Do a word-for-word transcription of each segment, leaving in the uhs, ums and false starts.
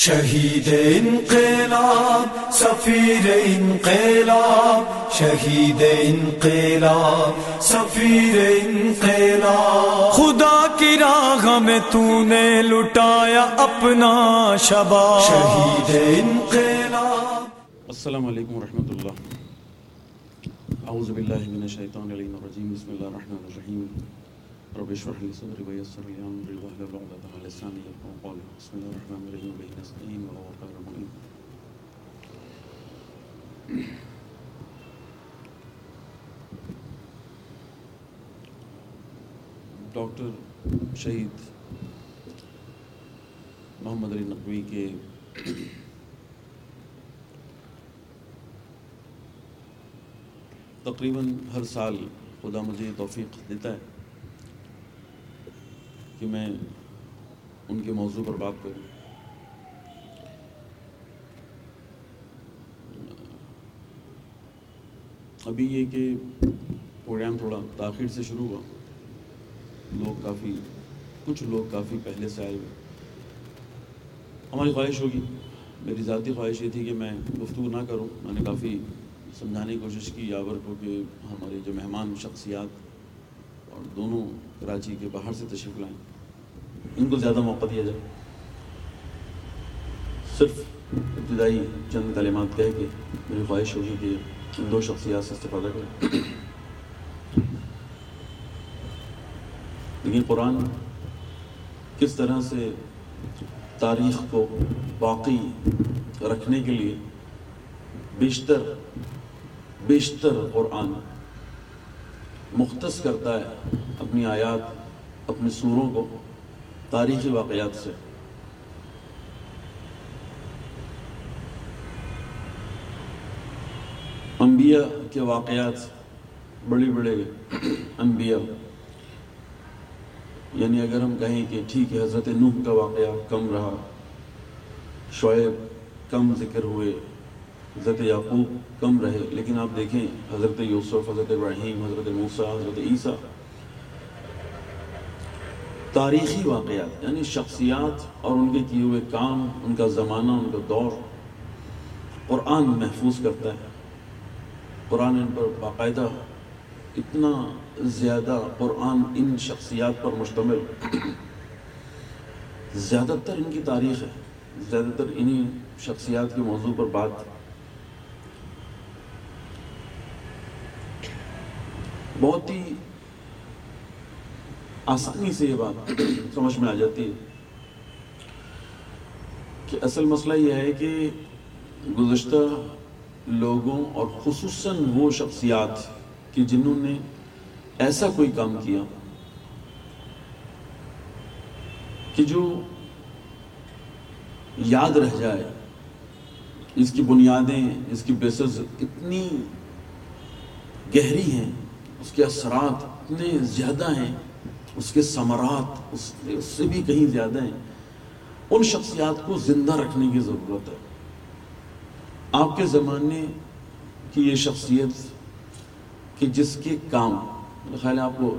شہید انقلاب سفیر انقلاب شہید انقلاب سفیر انقلاب خدا کی راہ میں تو نے لٹایا اپنا شباب شہید انقلاب۔ السلام علیکم ورحمۃ اللہ۔ اعوذ باللہ من الشیطان الرجیم، بسم اللہ الرحمن الرحیم۔ رب اشرح لي صدري ويسر لي امري واحلل عقدة من لساني يفقهوا قولي۔ بسم الله الرحمن الرحيم، وبه نستعين وهو خير المعين۔ ڈاکٹر شہید محمد علی نقوی کے تقریباً ہر سال خدا مجھے توفیق دیتا ہے کہ میں ان کے موضوع پر بات کروں۔ ابھی یہ کہ پروگرام تھوڑا تاخیر سے شروع ہوا، لوگ کافی کچھ لوگ کافی پہلے سے آئے ہوئے۔ ہماری خواہش ہوگی، میری ذاتی خواہش یہ تھی کہ میں گفتگو نہ کروں۔ میں نے کافی سمجھانے کی کوشش کی یاور کو کہ ہمارے جو مہمان شخصیات اور دونوں کراچی کے باہر سے تشریف لائیں، ان کو زیادہ موقع دیا جائے۔ صرف ابتدائی چند کلمات کہہ کے میری خواہش ہوگی کہ ان دو شخصیات سے استفادہ کریں۔ لیکن قرآن کس طرح سے تاریخ کو باقی رکھنے کے لیے بیشتر بیشتر قرآن مختص کرتا ہے اپنی آیات، اپنے سوروں کو تاریخی واقعات سے۔ انبیاء کے واقعات، بڑے بڑے انبیاء، یعنی اگر ہم کہیں کہ ٹھیک ہے حضرت نوح کا واقعہ کم رہا، شعیب کم ذکر ہوئے، حضرت یعقوب کم رہے، لیکن آپ دیکھیں حضرت یوسف، حضرت ابراہیم، حضرت موسیٰ، حضرت عیسیٰ، تاریخی واقعات یعنی شخصیات اور ان کے کیے ہوئے کام، ان کا زمانہ، ان کا دور قرآن محفوظ کرتا ہے۔ قرآن ان پر باقاعدہ اتنا زیادہ قرآن ان شخصیات پر مشتمل، زیادہ تر ان کی تاریخ ہے، زیادہ تر انہی شخصیات کے موضوع پر بات بہت ہی آسانی سے یہ بات سمجھ میں آ جاتی ہے کہ اصل مسئلہ یہ ہے کہ گزشتہ لوگوں اور خصوصاً وہ شخصیات کہ جنہوں نے ایسا کوئی کام کیا کہ جو یاد رہ جائے، اس کی بنیادیں، اس کی بیسز اتنی گہری ہیں، اس کے اثرات اتنے زیادہ ہیں، اس کے ثمرات اس اس سے بھی کہیں زیادہ ہیں۔ ان شخصیات کو زندہ رکھنے کی ضرورت ہے۔ آپ کے زمانے کی یہ شخصیت کہ جس کے کام، میرا خیال ہے آپ کو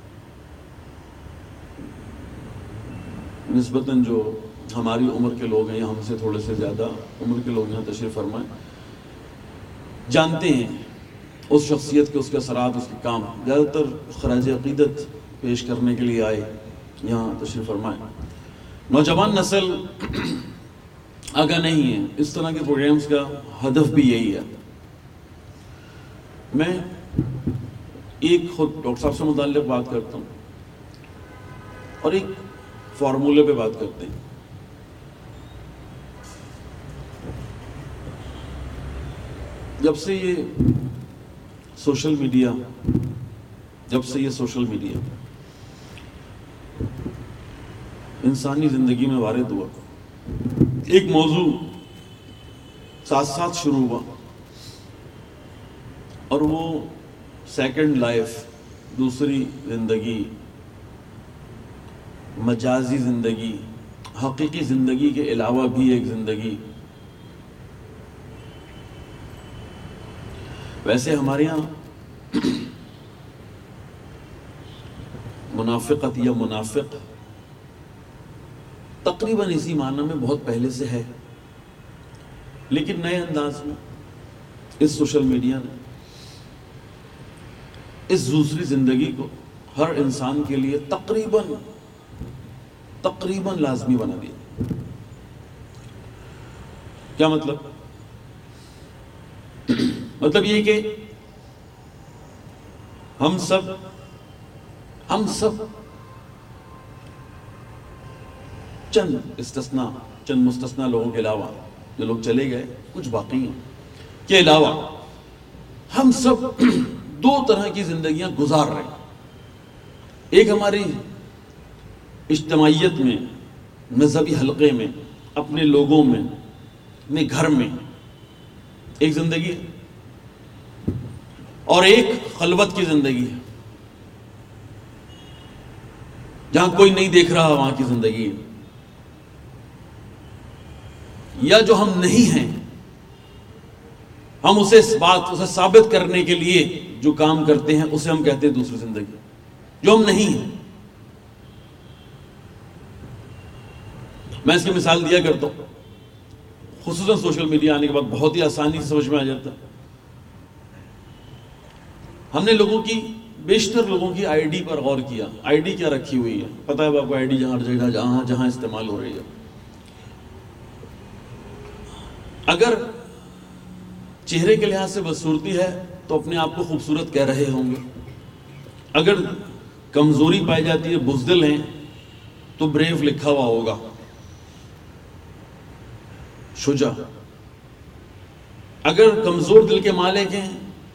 نسبتاً جو ہماری عمر کے لوگ ہیں یا ہم سے تھوڑے سے زیادہ عمر کے لوگ یہاں تشریف فرمائیں، جانتے ہیں اس شخصیت کے، اس کے اثرات، اس کے کام۔ زیادہ تر خراج عقیدت پیش کرنے کے لیے آئے یہاں تشریف فرمائیں۔ نوجوان نسل آگاہ نہیں ہے، اس طرح کے پروگرامز کا ہدف بھی یہی ہے۔ میں ایک خود ڈاکٹر صاحب سے متعلق بات کرتا ہوں اور ایک فارمولے پہ بات کرتے ہیں۔ جب سے یہ سوشل میڈیا جب سے یہ سوشل میڈیا انسانی زندگی میں وارد ہوا، ایک موضوع ساتھ ساتھ شروع ہوا، اور وہ سیکنڈ لائف، دوسری زندگی، مجازی زندگی، حقیقی زندگی کے علاوہ بھی ایک زندگی۔ ویسے ہمارے یہاں منافقت یا منافق تقریباً اسی معنی میں بہت پہلے سے ہے، لیکن نئے انداز میں اس سوشل میڈیا نے اس دوسری زندگی کو ہر انسان کے لیے تقریباً تقریباً لازمی بنا دیا۔ کیا مطلب؟ مطلب یہ کہ ہم سب ہم سب چند استثناء چند مستثنیٰ لوگوں کے علاوہ، جو لوگ چلے گئے کچھ باقی ہیں کے علاوہ، ہم سب دو طرح کی زندگیاں گزار رہے ہیں۔ ایک ہماری اجتماعیت میں، مذہبی حلقے میں، اپنے لوگوں میں، اپنے گھر میں ایک زندگی ہے، اور ایک خلوت کی زندگی ہے جہاں کوئی نہیں دیکھ رہا وہاں کی زندگی ہے۔ یا جو ہم نہیں ہیں، ہم اسے اس بات اسے ثابت کرنے کے لیے جو کام کرتے ہیں اسے ہم کہتے ہیں دوسری زندگی، جو ہم نہیں ہیں۔ میں اس کی مثال دیا کرتا ہوں، خصوصاً سوشل میڈیا آنے کے بعد بہت ہی آسانی سے سمجھ میں آ جاتا ہے۔ ہم نے لوگوں کی بیشتر لوگوں کی آئی ڈی پر غور کیا۔ آئی ڈی کیا رکھی ہوئی ہے؟ پتہ ہے آپ کو آئی ڈی جہاں جگہ جہاں جہاں استعمال ہو رہی ہے۔ اگر چہرے کے لحاظ سے بدصورتی ہے تو اپنے آپ کو خوبصورت کہہ رہے ہوں گے، اگر کمزوری پائی جاتی ہے، بزدل ہیں، تو بریو لکھا ہوا ہوگا، شجاع۔ اگر کمزور دل کے مالک ہیں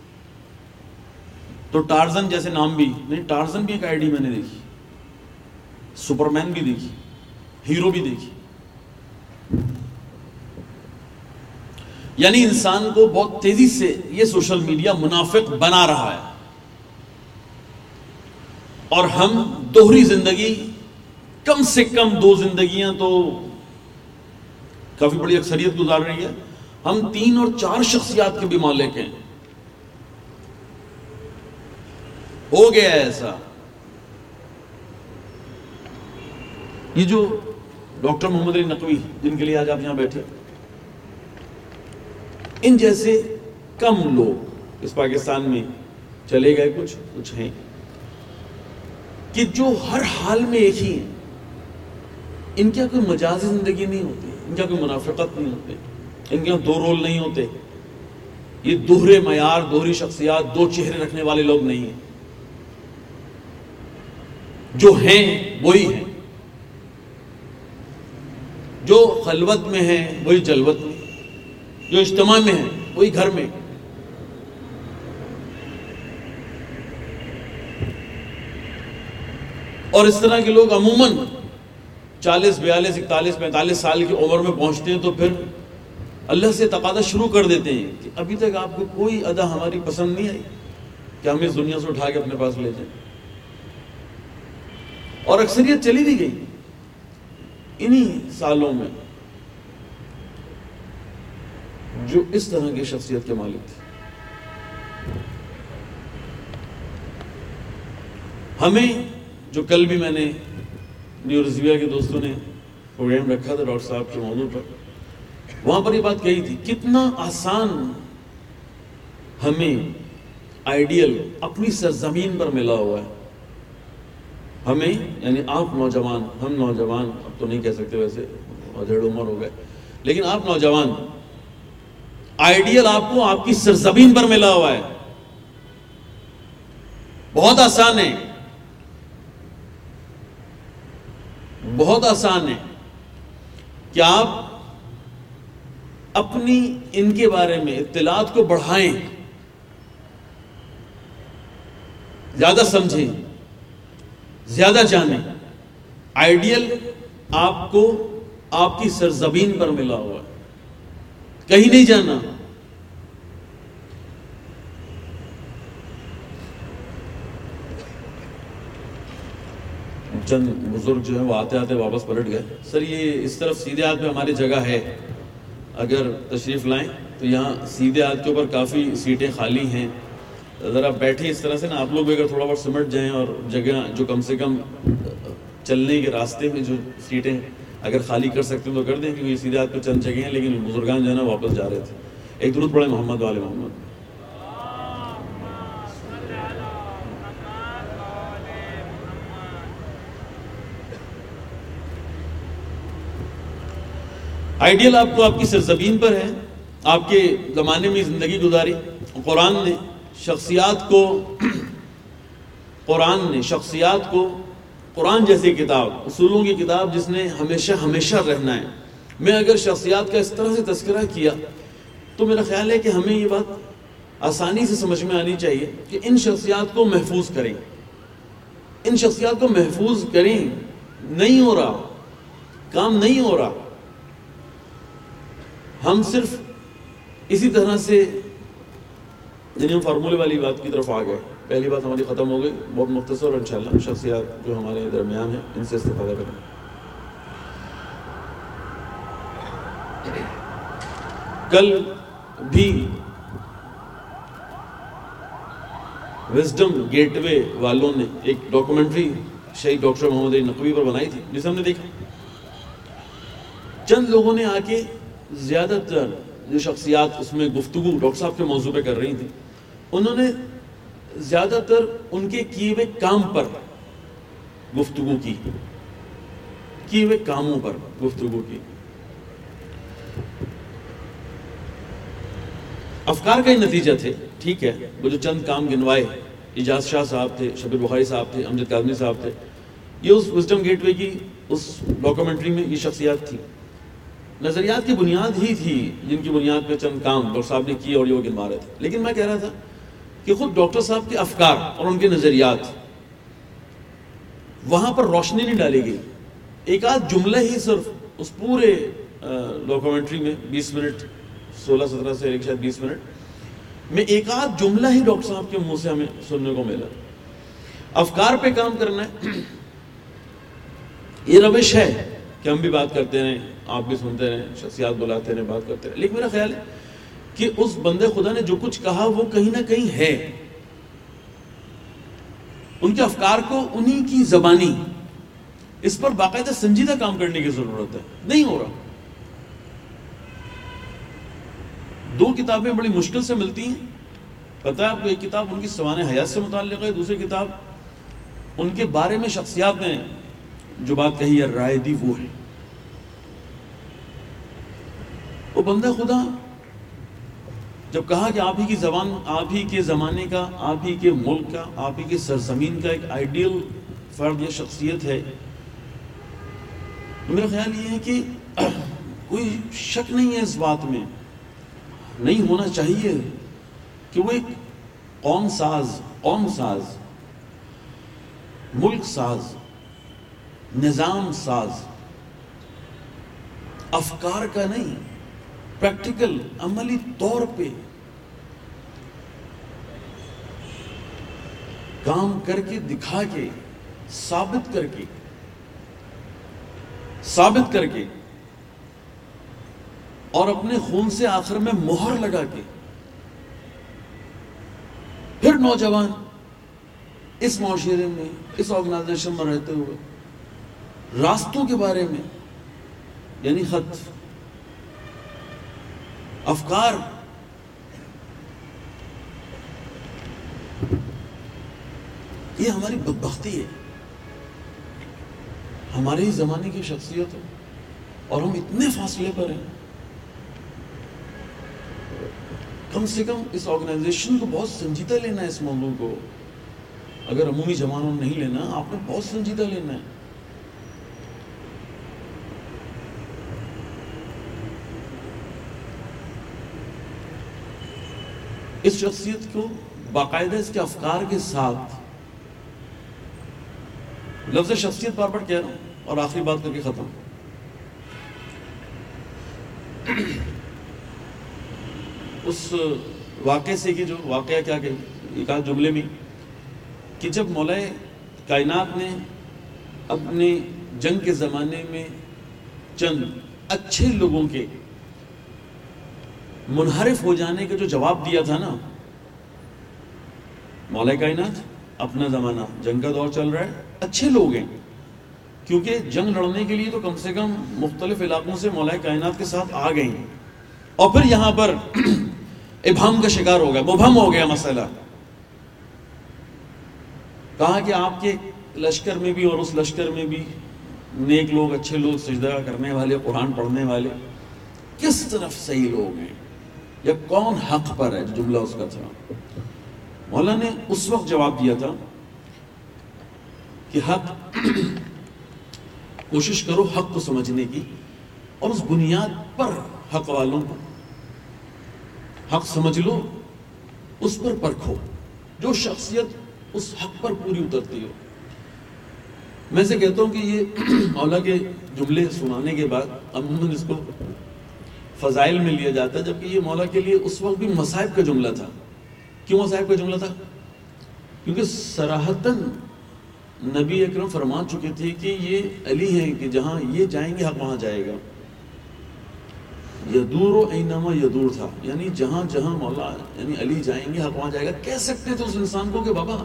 تو ٹارزن جیسے نام بھی نہیں، ٹارزن بھی ایک آئی ڈی میں نے دیکھی، سپرمین بھی دیکھی، ہیرو بھی دیکھی۔ یعنی انسان کو بہت تیزی سے یہ سوشل میڈیا منافق بنا رہا ہے، اور ہم دوہری زندگی، کم سے کم دو زندگیاں تو کافی بڑی اکثریت گزار رہی ہے، ہم تین اور چار شخصیات کے بھی مالک ہیں۔ ہو گیا ہے ایسا۔ یہ جو ڈاکٹر محمد علی نقوی جن کے لیے آج آپ یہاں بیٹھے، ان جیسے کم لوگ اس پاکستان میں چلے گئے، کچھ کچھ ہیں کہ جو ہر حال میں ایک ہی ہیں۔ ان کا کوئی مجازی زندگی نہیں ہوتی، ان کا کوئی منافقت نہیں ہوتی، ان کے دو رول نہیں ہوتے۔ یہ دوہرے معیار، دوہری شخصیات، دو چہرے رکھنے والے لوگ نہیں ہیں۔ جو ہیں وہی ہیں، جو خلوت میں ہیں وہی جلوت میں، جو اجتماع میں ہیں وہی گھر میں۔ اور اس طرح کے لوگ عموماً چالیس بیالیس اکتالیس پینتالیس سال کی عمر میں پہنچتے ہیں تو پھر اللہ سے تقاضا شروع کر دیتے ہیں کہ ابھی تک آپ کو کوئی ادا ہماری پسند نہیں آئی کہ ہم اس دنیا سے اٹھا کے اپنے پاس لے جائیں۔ اور اکثریت چلی بھی گئی انہی سالوں میں جو اس طرح کی شخصیت کے مالک تھے۔ ہمیں جو کل بھی میں نے نیو رضویہ کے دوستوں نے پروگرام رکھا تھا ڈاکٹر صاحب کے موضوع پر، وہاں پر یہ بات کہی تھی، کتنا آسان ہمیں آئیڈیل اپنی سرزمین پر ملا ہوا ہے۔ ہمیں یعنی آپ نوجوان، ہم نوجوان اب تو نہیں کہہ سکتے ویسے، ڈیڑھ عمر ہو گئے، لیکن آپ نوجوان، آئیڈیل آپ کو آپ کی سرزمین پر ملا ہوا ہے۔ بہت آسان ہے، بہت آسان ہے کہ آپ اپنی ان کے بارے میں اطلاعات کو بڑھائیں، زیادہ سمجھیں، زیادہ جانیں۔ آئیڈیل آپ کو آپ کی سرزمین پر ملا ہوا ہے، کہیں نہیں جانا۔ چند بزرگ جو ہیں وہ آتے آتے واپس پلٹ گئے، سر یہ اس طرف سیدھے ہاتھ پہ ہماری جگہ ہے، اگر تشریف لائیں تو یہاں سیدھے ہاتھ کے اوپر کافی سیٹیں خالی ہیں، ذرا بیٹھیں اس طرح سے نا، آپ لوگ بھی اگر تھوڑا بہت سمٹ جائیں اور جگہ جو کم سے کم چلنے کے راستے میں جو سیٹیں اگر خالی کر سکتے ہیں تو کر دیں، کیونکہ یہ سیدھے ہاتھ پہ چند جگہ ہیں، لیکن بزرگان جو ہے نا واپس جا رہے تھے. ایک درود پڑھیں محمد والے محمد. آئیڈیل آپ کو آپ کی سرزمین پر ہے، آپ کے زمانے میں زندگی گزاری. قرآن نے شخصیات کو قرآن نے شخصیات کو قرآن جیسی کتاب، اصولوں کی کتاب جس نے ہمیشہ ہمیشہ رہنا ہے. میں اگر شخصیات کا اس طرح سے تذکرہ کیا تو میرا خیال ہے کہ ہمیں یہ بات آسانی سے سمجھ میں آنی چاہیے کہ ان شخصیات کو محفوظ کریں، ان شخصیات کو محفوظ کریں. نہیں ہو رہا، کام نہیں ہو رہا. ہم صرف اسی طرح سے یعنی ہم فارمولے والی بات کی طرف آ گئے. پہلی بات ہماری ختم ہو گئی، بہت مختصر، اور انشاءاللہ شخصیات جو ہمارے درمیان ہیں ان سے استفادہ کریں. کل بھی وزڈم گیٹ وے والوں نے ایک ڈاکومنٹری شہید ڈاکٹر محمد علی نقوی پر بنائی تھی، جسے ہم نے دیکھا. چند لوگوں نے آ کے زیادہ تر جو شخصیات اس میں گفتگو ڈاکٹر صاحب کے موضوع پہ کر رہی تھیں، انہوں نے زیادہ تر ان کے کیے ہوئے کام پر گفتگو کی کیے ہوئے کاموں پر گفتگو کی. افکار کا ہی نتیجہ تھے، ٹھیک ہے. وہ جو چند کام گنوائے، اجاز شاہ صاحب تھے، شبیر بخاری صاحب تھے، امجد کاظمی صاحب تھے، یہ اس وزڈم گیٹ وے کی اس ڈاکومنٹری میں یہ شخصیات تھی. نظریات کی بنیاد ہی تھی جن کی بنیاد پہ چند کام ڈاکٹر صاحب نے کیے اور یہ وہ گنوا رہے تھے. لیکن میں کہہ رہا تھا کہ خود ڈاکٹر صاحب کے افکار اور ان کے نظریات، وہاں پر روشنی نہیں ڈالی گئی. ایک آدھ جملہ ہی صرف اس پورے ڈاکومنٹری میں بیس منٹ سولہ سترہ سے ایک شاید بیس منٹ میں ایک آدھ جملہ ہی ڈاکٹر صاحب کے منہ سے ہمیں سننے کو ملا. افکار پہ کام کرنا ہے، یہ روش ہے کہ ہم بھی بات کرتے رہیں، آپ بھی سنتے رہیں، شخصیات بلاتے رہیں، بات کرتے رہیں. لیکن میرا خیال ہے کہ اس بندے خدا نے جو کچھ کہا وہ کہیں نہ کہیں ہے. ان کے افکار کو انہی کی زبانی، اس پر باقاعدہ سنجیدہ کام کرنے کی ضرورت ہے. نہیں ہو رہا. دو کتابیں بڑی مشکل سے ملتی ہیں. پتہ ہے آپ کو، ایک کتاب ان کی سوانح حیات سے متعلق ہے، دوسری کتاب ان کے بارے میں شخصیات نے جو بات کہی ہے، رائے دی، وہ ہے. وہ بندہ خدا جب کہا کہ آپ ہی کی زبان، آپ ہی کے زمانے کا، آپ ہی کے ملک کا، آپ ہی کے سرزمین کا ایک آئیڈیل فرد یا شخصیت ہے، تو میرا خیال یہ ہے کہ کوئی شک نہیں ہے اس بات میں، نہیں ہونا چاہیے کہ وہ ایک قوم ساز قوم ساز ملک ساز نظام ساز، افکار کا نہیں، پریکٹیکل عملی طور پہ کام کر کے دکھا کے ثابت کر کے ثابت کر کے اور اپنے خون سے آخر میں مہر لگا کے پھر نوجوان اس معاشرے میں، اس آرگنائزیشن میں رہتے ہوئے راستوں کے بارے میں، یعنی خط، افکار، یہ ہماری بدبختی ہے. ہمارے ہی زمانے کی شخصیت ہے اور ہم اتنے فاصلے پر ہیں. کم سے کم اس آرگنائزیشن کو بہت سنجیدہ لینا ہے. اس موضوع کو اگر عمومی جمانوں میں نہیں لینا، آپ نے بہت سنجیدہ لینا ہے. اس شخصیت کو باقاعدہ اس کے افکار کے ساتھ، لفظ شخصیت بار بار کہہ رہا ہوں اور آخری بات کر کے ختم. اس واقعے سے کہ جو واقعہ کیا کہ ایک آدھ جملے میں کہ جب مولا کائنات نے اپنے جنگ کے زمانے میں چند اچھے لوگوں کے منحرف ہو جانے کا جو جواب دیا تھا نا، مولا کائنات اپنا زمانہ جنگ کا دور چل رہا ہے، اچھے لوگ ہیں کیونکہ جنگ لڑنے کے لیے تو کم سے کم مختلف علاقوں سے مولا کائنات کے ساتھ آ گئے ہیں، اور پھر یہاں پر ابہام کا شکار ہو گیا، مبہم ہو گیا مسئلہ. کہا کہ آپ کے لشکر میں بھی اور اس لشکر میں بھی نیک لوگ، اچھے لوگ، سجدہ کرنے والے، قرآن پڑھنے والے، کس طرف صحیح لوگ ہیں یا کون حق پر ہے؟ جملہ اس کا تھا. مولا نے اس وقت جواب دیا تھا کہ حق کوشش کرو حق کو سمجھنے کی، اور اس بنیاد پر حق والوں کو حق سمجھ لو، اس پر پرکھو جو شخصیت اس حق پر پوری اترتی ہو. میں سے کہتا ہوں کہ یہ مولا کے جملے سنانے کے بعد عموماً اس کو فضائل میں لیا جاتا ہے، جبکہ یہ مولا کے لیے اس وقت بھی مصائب کا جملہ تھا. کیوں مصائب کا جملہ تھا؟ کیونکہ صراحتاً نبی اکرم فرما چکے تھے کہ یہ علی ہیں کہ جہاں یہ جائیں گے حق وہاں جائے گا. یدور و اینما یدور تھا، یعنی جہاں جہاں مولا یعنی علی جائیں گے حق وہاں جائے گا. کہہ سکتے تھے اس انسان کو کہ بابا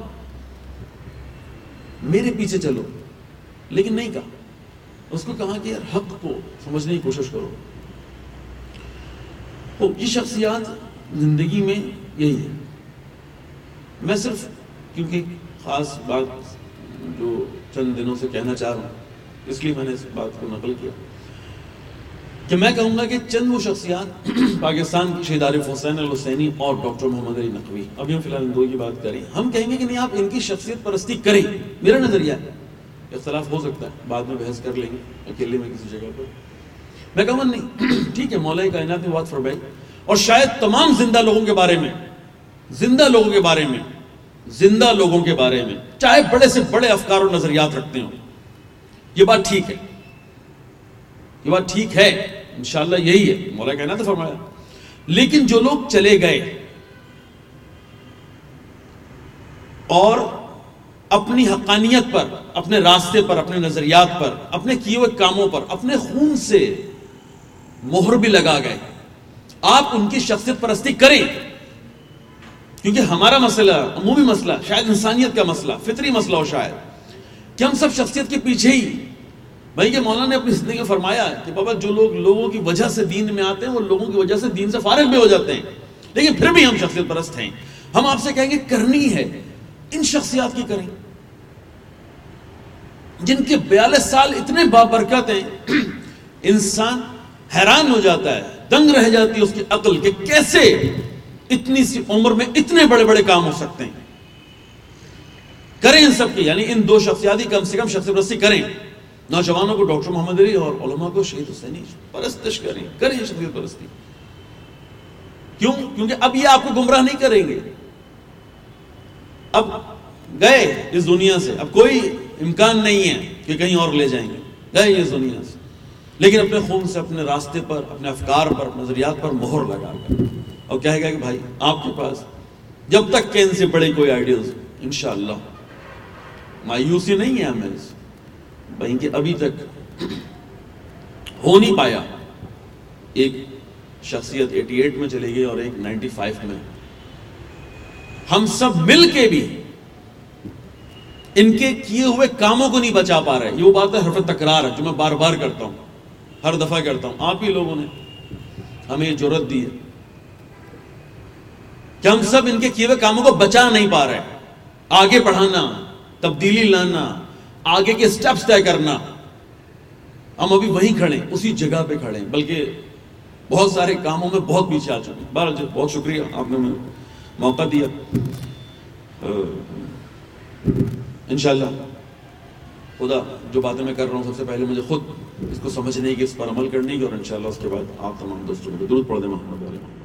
میرے پیچھے چلو، لیکن نہیں کہا. اس کو کہا کہ یار حق کو سمجھنے کی کوشش کرو. تو یہ شخصیات زندگی میں یہی ہے. میں صرف کیونکہ خاص بات جو چند دنوں سے کہنا چاہ رہا ہوں، اس لیے میں نے اس بات کو نقل کیا کہ میں کہوں گا کہ چند وہ شخصیات پاکستان کی شہید عارف حسین الحسینی اور ڈاکٹر محمد علی نقوی، ابھی ہم فی الحال ان دو کی بات کریں. ہم کہیں گے کہ نہیں آپ ان کی شخصیت پرستی کریں، میرا نظریہ ہے، اختلاف ہو سکتا ہے، بعد میں بحث کر لیں گے اکیلے میں کسی جگہ پر. میں کہوں گا نہیں، ٹھیک ہے مولا کائنات نے بات فرمائی، اور شاید تمام زندہ لوگوں کے بارے میں زندہ لوگوں کے بارے میں زندہ لوگوں کے بارے میں چاہے بڑے سے بڑے افکار و نظریات رکھتے ہوں، یہ بات ٹھیک ہے، یہ بات ٹھیک ہے، انشاءاللہ یہی ہے مولا کائنات نے فرمایا. لیکن جو لوگ چلے گئے اور اپنی حقانیت پر، اپنے راستے پر، اپنے نظریات پر، اپنے کیے ہوئے کاموں پر اپنے خون سے مہر بھی لگا گئے، آپ ان کی شخصیت پرستی کریں. کیونکہ ہمارا مسئلہ، عمومی مسئلہ، شاید انسانیت کا مسئلہ، فطری مسئلہ ہو شاید، کہ ہم سب شخصیت کے پیچھے ہی. بھائی کہ مولانا نے اپنی زندگی میں فرمایا کہ بابا جو لوگ لوگوں کی وجہ سے دین میں آتے ہیں وہ لوگوں کی وجہ سے دین سے فارغ بھی ہو جاتے ہیں، لیکن پھر بھی ہم شخصیت پرست ہیں. ہم آپ سے کہیں گے کرنی ہے ان شخصیات کی کریں جن کے بیالیس سال اتنے بابرکت ہیں، انسان حیران ہو جاتا ہے، دنگ رہ جاتی ہے اس کی عقل کہ کیسے اتنی سی عمر میں اتنے بڑے بڑے کام ہو سکتے ہیں. کریں ان سب کی، یعنی ان دو شخصیات کم سے کم شخصیت پرستی کریں. نوجوانوں کو ڈاکٹر محمد علی اور علماء کو شہید حسینی پرستش کریں، کریں شخصیت پرستی. کیوں؟ کیونکہ اب یہ آپ کو گمراہ نہیں کریں گے. اب گئے اس دنیا سے، اب کوئی امکان نہیں ہے کہ کہیں اور لے جائیں گے، گئے اس دنیا سے، لیکن اپنے خون سے اپنے راستے پر، اپنے افکار پر، اپنے نظریات پر مہر لگا کر، اور کہے گا کہ بھائی آپ کے پاس جب تک کہ ان سے بڑے کوئی آئیڈیاز انشاءاللہ، مایوسی نہیں ہے ہمیں اس بھائی کہ ابھی تک ہو نہیں پایا. ایک شخصیت اٹھاسی میں چلی گئی اور ایک پچانوے میں. ہم سب مل کے بھی ان کے کیے ہوئے کاموں کو نہیں بچا پا رہے. یہ وہ بات ہے حرف تکرار ہے جو میں بار بار کرتا ہوں، ہر دفعہ کرتا ہوں. آپ ہی لوگوں نے ہمیں یہ جرأت دی ہے کہ ہم سب ان کے کیے ہوئے کاموں کو بچا نہیں پا رہے. آگے بڑھانا، تبدیلی لانا، آگے کے سٹیپس طے کرنا، ہم ابھی وہیں کھڑے ہیں، اسی جگہ پہ کھڑے ہیں، بلکہ بہت سارے کاموں میں بہت پیچھے آ چکے ہیں. بہرحال بہت شکریہ آپ نے مجھے موقع دیا. انشاءاللہ خدا جو باتیں میں کر رہا ہوں سب سے پہلے مجھے خود اس کو سمجھنے کی، اس پر عمل کرنے کی، اور انشاءاللہ اس کے بعد آپ تمام دوستوں کو درود پڑھ دیں محمد علیہ.